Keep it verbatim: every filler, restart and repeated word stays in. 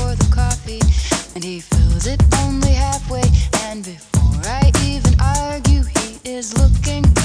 for the coffee, and he fills it only halfway. And before I even argue, he is looking